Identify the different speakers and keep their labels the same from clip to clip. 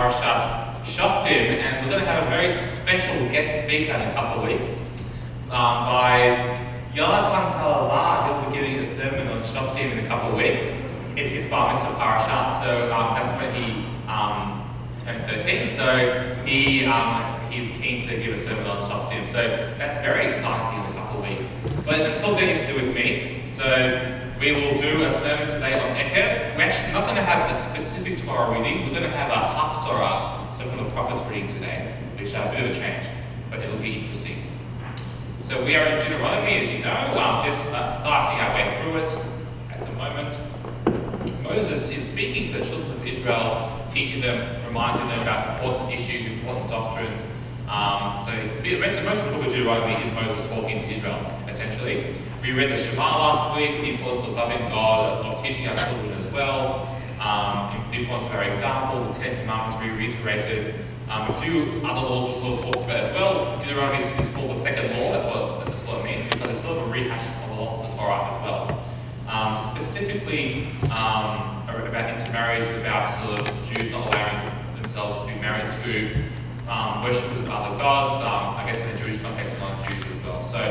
Speaker 1: Parashat Shoftim, and we're going to have a very special guest speaker in a couple of weeks by Yonatan Salazar. He'll be giving a sermon on Shoftim in a couple of weeks. It's his bar mitzvah parashat, so that's when he turned 13. So he's keen to give a sermon on Shoftim. So that's very exciting in a couple of weeks. But until then, it's to do with me. So we will do a sermon today on Ekev. We're actually not going to have a specific Torah reading. We're going to have a Haftorah, so from the prophets reading today, which is a bit of a change, but it'll be interesting. So we are in Deuteronomy, as you know, just starting our way through it at the moment. Moses is speaking to the children of Israel, teaching them, reminding them about important issues, important doctrines. So most of the book of Deuteronomy is Moses talking to Israel, essentially. We read the Shema last week, the importance of loving God, of teaching our children as well, the importance of our example, the Ten Commandments we reiterated, a few other laws we sort of talked about as well. Deuteronomy is called the second law, that's what it means, because it's sort of a rehash of a lot of the Torah as well. Specifically about intermarriage, about sort of Jews not allowing themselves to be married to worshippers of other gods, I guess in the Jewish context, non-Jews as well. So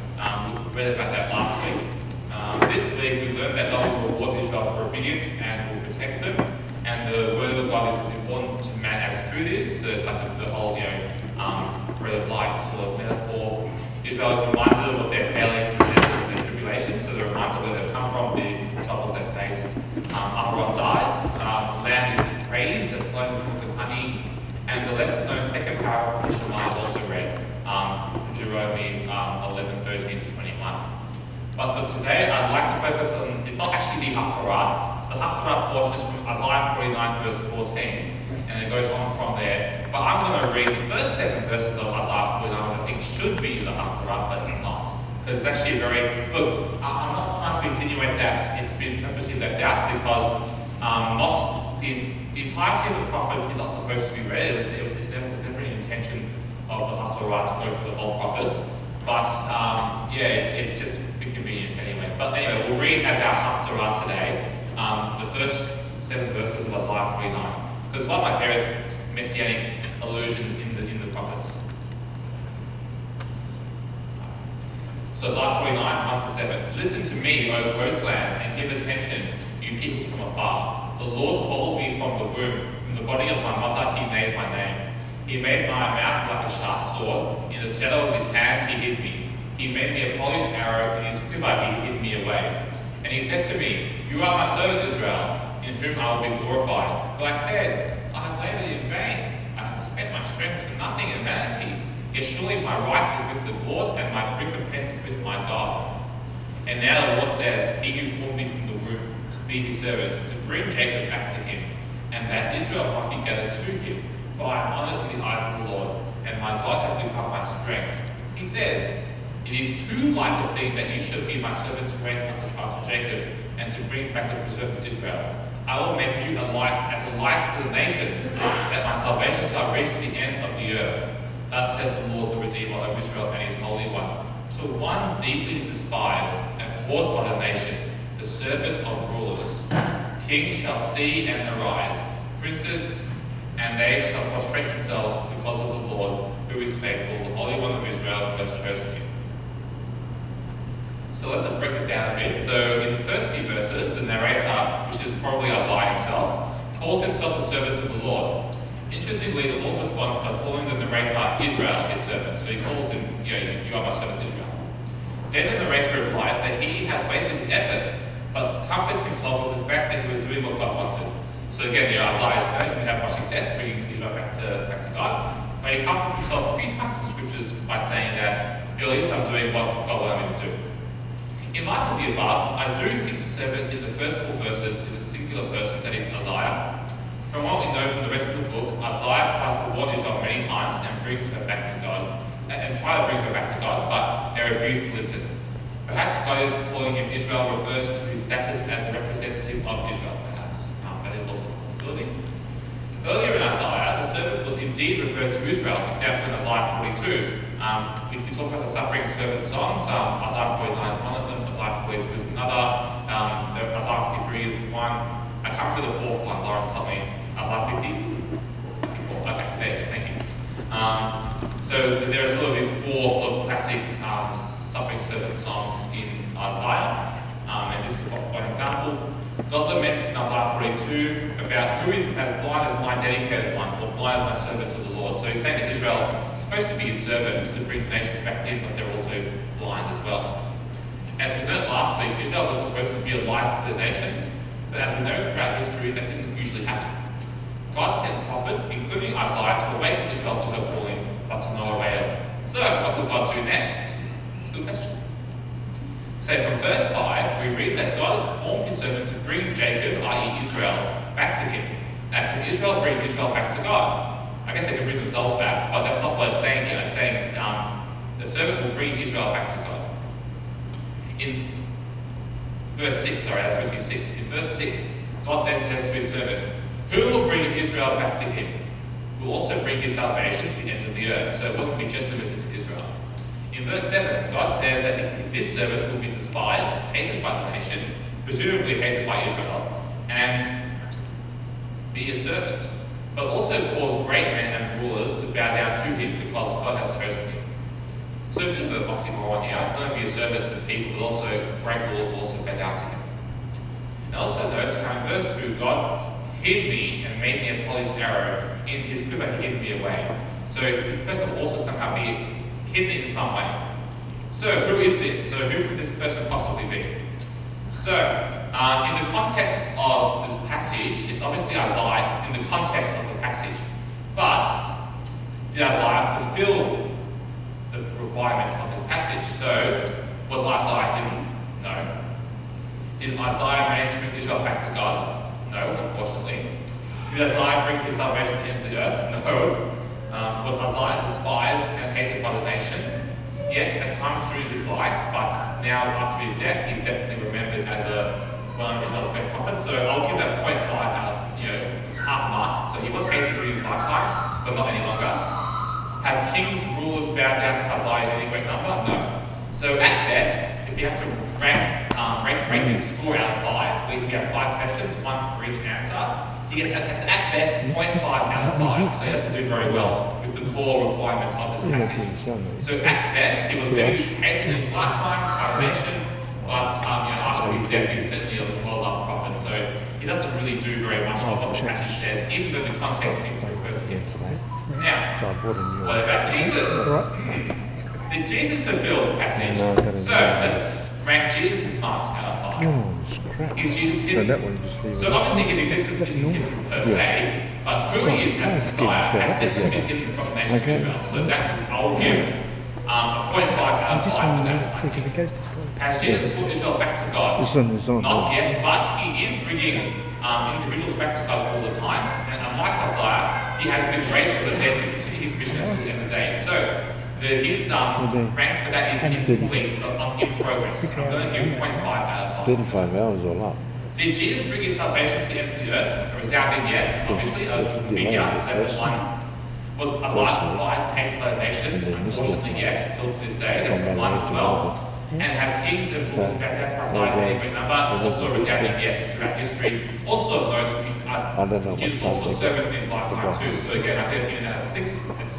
Speaker 1: we read about that last week. This week we learned that God will reward Israel for obedience and will protect them. And the word of God is as important to man as food is. So it's like the whole, bread of life sort of metaphor. Israel is reminded of their failings and their tribulations. So they're reminded of where they've come from, the troubles they've faced. Aharon dies. The land is praised as flowing with milk and honey. And the lesser known second parable of the Shema is also read from Deuteronomy 11:13 to 21. But for today, I'd like to focus on, it's not actually the Haftarah. So the Haftarah portion is from Isaiah 49 verse 14, and it goes on from there. But I'm going to read the first 7 verses of Isaiah 49, I think should be the Haftarah, but it's not. Because it's actually look, I'm not trying to insinuate that it's been purposely left out, because the entirety of the prophets is not supposed to be read. It's never an intention of the Haftarah to go through the whole prophets. But it's just convenient anyway. But anyway, we'll read as our Haftarah today, the first 7 verses of Isaiah 49, because it's one of my favorite messianic allusions in the prophets. So Isaiah 49, 1 to 7. Listen to me, O coastlands, and give attention, you peoples from afar. The Lord called me from the womb, from the body of my mother he made my name. He made my mouth like a sharp sword. In the shadow of his hand he hid me. He made me a polished arrow, in his quiver he hid me away. And he said to me, you are my servant Israel, in whom I will be glorified. But I said, I have labored in vain. I have spent my strength for nothing in vanity. Yet surely my right is with the Lord, and my recompense is with my God. And now the Lord says, he who formed me from the womb, to be his servant, to bring Jacob back to him, and that Israel might be gathered to him. For I am honored in the eyes of the Lord, and my God has become my strength. He says, it is too light a thing that you should be my servant to raise up the tribe of Jacob, and to bring back the preserved of Israel. I will make you as a light for the nations, that my salvation shall reach to the end of the earth. Thus said the Lord, the Redeemer of Israel and his Holy One. To one deeply despised, abhorred by the nation, the servant of rulers. Kings shall see and arise, princes, and they shall prostrate themselves because of the Lord, who is faithful, the Holy One of Israel, who has chosen him. So let's just break this down a bit. So in the first few verses, the narrator, which is probably Isaiah himself, calls himself the servant of the Lord. Interestingly, the Lord responds by calling the narrator Israel his servant. So he calls him, you are my servant Israel. Then the narrator replies that he has wasted his effort, but comforts himself with the fact that he was doing what God wanted. So again, Isaiah doesn't have much success bringing Israel back to God, but he comforts himself a few times in the scriptures by saying that, at least I'm doing what God wanted me to do. In light of the above, I do think the servant in the first 4 verses is a singular person, that is Isaiah. From what we know from the rest of the book, Isaiah tries to warn Israel many times and brings her back to God, and try to bring her back to God, but they refuse to listen. Perhaps God is calling him Israel refers to his status as a representative of Israel, perhaps. That is also a possibility. Earlier in Isaiah, the servant was indeed referred to Israel. Example in Isaiah 42. We talk about the suffering servant songs. Isaiah 49 is one of them. Isaiah 42 is another. Isaiah 53 is one. I can't remember the 4th one. Lawrence, help me. Isaiah 50. So there are sort of these four sort of classic suffering servant songs in Isaiah. And this is one example. God laments in Isaiah 42 about who is as blind as my dedicated one, or blind as my servant to the Lord. So he's saying that Israel is supposed to be his servants to bring the nations back to him, but they're also blind as well. As we learned last week, Israel was supposed to be a light to the nations, but as we know throughout history, that didn't usually happen. God sent prophets, including Isaiah, to awaken Israel to her calling, but to no avail. So, what will God do next? It's a good question. So from verse 5, we read that God formed his servant to bring Jacob, i.e. Israel, back to him. Now, can Israel bring Israel back to God? I guess they can bring themselves back, but that's not what it's saying here. It's saying the servant will bring Israel back to God. In verse 6, that's supposed to be 6. In verse 6, God then says to his servant, who will bring Israel back to him? Who will also bring his salvation to the ends of the earth. So it won't be just limited to Israel. In verse 7, God says that this servant will be despised, hated by the nation, presumably hated by Israel, and be a servant, but also cause great men and rulers to bow down to him because God has chosen him. So a bit of a oxymoron here. It's going to be a servant to the people, but also great rulers will also bow down to him. And also notice how in verse 2, God hid me and made me a polished arrow. In his quiver he hid me away. So this person will also somehow be hidden in some way. So who is this? So who could this person possibly be? So in the context of this passage, it's obviously Isaiah in the context of the passage. But did Isaiah fulfill the requirements of this passage? So was Isaiah hidden? No. Did Isaiah manage to bring Israel back to God? No, unfortunately. Did Isaiah bring his salvation to the ends of the earth? No. Was Isaiah despised and hated by the nation? Yes, at times during his life, but now after his death, he's definitely remembered as one of Israel's great prophets. So I'll give that 0.5 out of, half mark. So he was hated during his lifetime, but not any longer. Have kings, rulers bowed down to Isaiah in any great number? No. So at best, if you have to rate his score out of 5, we have 5 questions, 1 for each answer. He gets at best 0.5 out of 5, so he doesn't do very well with the core requirements of this passage. So at best, he was maybe hated in his lifetime by the nation, but after his death, he's certainly a well-loved prophet. So he doesn't really do very much of what the passage says, even though the context seems to refer to him. Now, what about Jesus? Did Jesus fulfill the passage? So let's rank Jesus' marks out of 5. Is Jesus hidden? So obviously his existence isn't hidden per se, but who he is as Messiah has definitely been hidden from the nation of Israel. So that I'll give a 0.5 out of 5 for that. Has Jesus put Israel back to God? Not yet, but he is bringing individuals back to God all the time. And unlike Isaiah, he has been raised from the dead to continue his mission until the end of the day. So his rank for that is incomplete, but in progress. I'm going to give 0.5 out of 5.
Speaker 2: 35 hours all up.
Speaker 1: Did Jesus bring his salvation to the end of the earth? A resounding yes, obviously. That's a 1. Was Isaiah despised and hated by the nation? Unfortunately, yes, still to this day. That's a 1 as well. And have kings and rulers back down to Isaiah in any great number? Also a resounding yes throughout history. Also of those, Jesus was also a servant in his lifetime too. So again, I'm going to give it out of 6.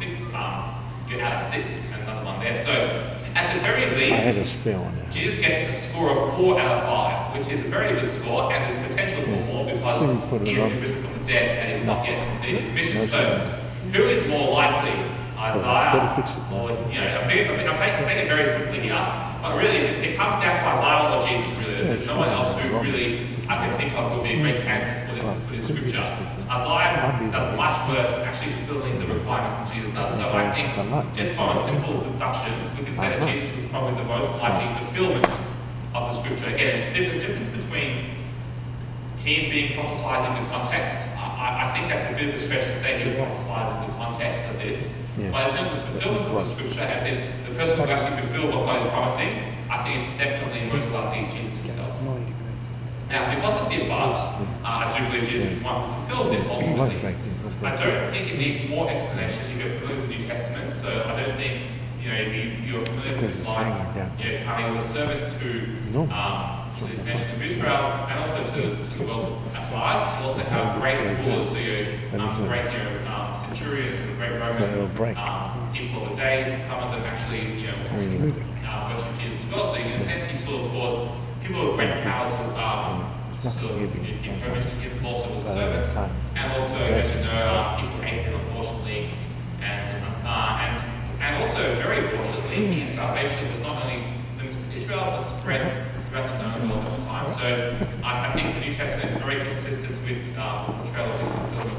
Speaker 1: Get out of 6 and another one there. So at the very least, Jesus gets a score of 4 out of 5, which is a very good score, and there's potential for more because he has been risen from the dead and he's not yet completed his mission. So who is more likely, Isaiah or I'm saying it very simply here, but really it comes down to Isaiah or Jesus. Really, there's no one else who really I can think of who would be a great candidate for this scripture. Isaiah does much worse at actually fulfilling the requirements that Jesus does. So I think, just from a simple deduction, we can say that Jesus was probably the most likely fulfillment of the scripture. Again, there's a difference between him being prophesied in the context. I think that's a bit of a stretch to say he was prophesied in the context of this. But in terms of fulfillment of the scripture, as in the person who actually fulfill what God is promising, I think it's definitely most likely Jesus himself. Now, because of the above, I do believe Jesus is the one who fulfilled this ultimately. I don't think it needs more explanation if you're familiar with the New Testament. So I don't think, if you're familiar with his life, how he was a servant to the nation of Israel and also to the world at large. You also have great rulers, so great centurions, the great
Speaker 2: So it'll break.
Speaker 1: Roman people of the day. Some of them actually, worship Jesus as well. So in a sense, he saw, of course, people with great power to sort of give homage to him, also was a servant, and also, as you know, people hated him, unfortunately, and also, very fortunately, his salvation was not only limited to Israel, but spread throughout the known world at the time. So I think the New Testament is very consistent with the portrayal of his fulfillment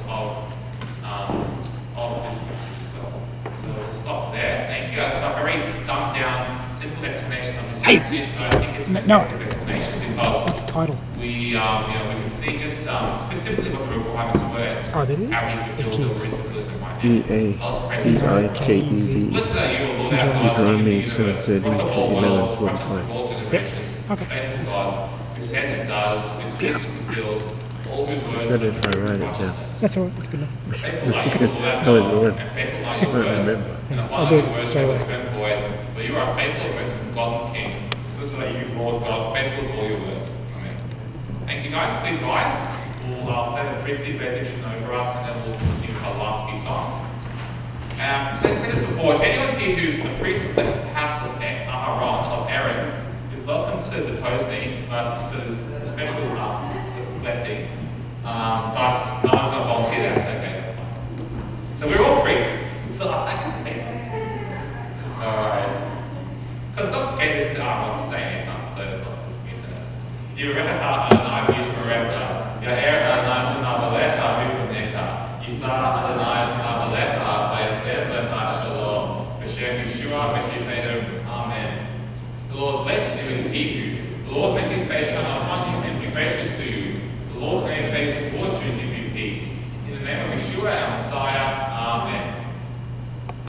Speaker 1: of this message as well. So we'll stop there. Thank you. That's a very dumbed down, simple explanation of this message. I think it's an effective explanation because
Speaker 3: What's the title?
Speaker 1: we can see just specifically what the requirements were and how he fulfilled them or is fulfilling them right now.
Speaker 2: EAEIKEV.
Speaker 1: Blessed are you, O Lord our God, who
Speaker 2: Deuteronomy
Speaker 1: created the universe,
Speaker 2: 7:30
Speaker 1: Lord of
Speaker 2: to
Speaker 1: all
Speaker 2: 11,
Speaker 1: worlds, righteous
Speaker 2: 45.
Speaker 1: of all generations,
Speaker 3: Okay.
Speaker 1: faithful God, who says and does, who speaks and fulfills, all whose words
Speaker 2: Better
Speaker 1: are
Speaker 2: if I
Speaker 1: true
Speaker 2: write
Speaker 1: and
Speaker 2: it down.
Speaker 1: righteousness.
Speaker 3: That's all right. That's good enough.
Speaker 1: Faithful are you, O Lord our
Speaker 2: Oh,
Speaker 1: God,
Speaker 2: Lord.
Speaker 1: and faithful are your
Speaker 2: I
Speaker 1: words,
Speaker 2: remember.
Speaker 1: and not
Speaker 3: I'll
Speaker 1: one
Speaker 3: do
Speaker 1: of
Speaker 3: it
Speaker 1: your words
Speaker 3: straight
Speaker 1: shall
Speaker 3: away.
Speaker 1: return void, for you are faithful and merciful God and King. Blessed are you, Lord God, faithful in all your words. Amen. Thank you guys. Please rise. We'll say the priestly benediction over us and then we'll continue with our last few songs. So as I said this before, anyone here who's a priest of the house of Aharon, of Aaron, is welcome to depose me, but for this special blessing. But no one's going to volunteer that, it's okay, that's fine. So we're all priests, so I can say this. Alright. Because God's gave this to I'm not saying it's not, so not just me saying it. Yerecha Adonai Yishmerecha, Yair Adonai Navalecha Mifnecha, Yisa Adonai Navalecha, Vayaseh Lecha Shalom, B'Shem Yeshua, B'Shifenu, Amen. The Lord bless you and keep you. The Lord make